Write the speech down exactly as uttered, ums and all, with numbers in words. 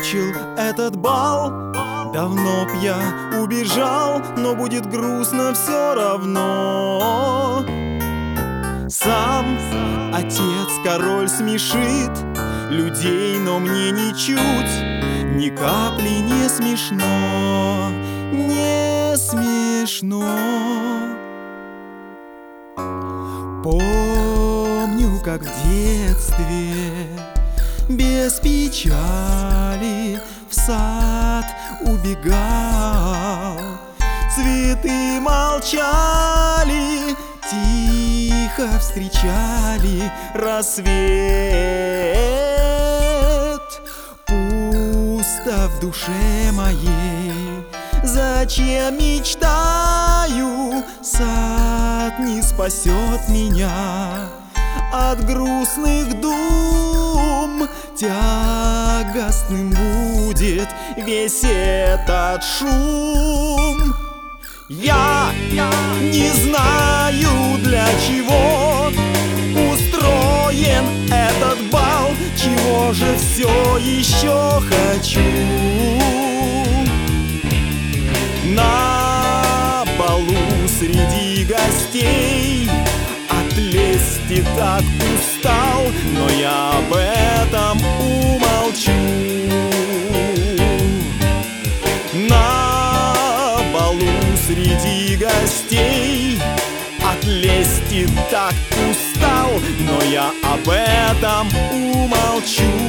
закончил этот бал. Давно б я убежал, но будет грустно все равно. Сам отец король смешит людей, но мне ничуть, ни капли не смешно, не смешно. Помню, как в детстве без печали в сад убегал. Цветы молчали, тихо встречали рассвет. Пусто в душе моей, зачем мечтаю? Сад не спасет меня от грустных дум. Тягостным будет весь этот шум. Я не знаю, для чего устроен этот бал, чего же все еще хочу. На балу среди гостей от лести так устал, но я об этом умолчу. На балу среди гостей от лести так устал, но я об этом умолчу.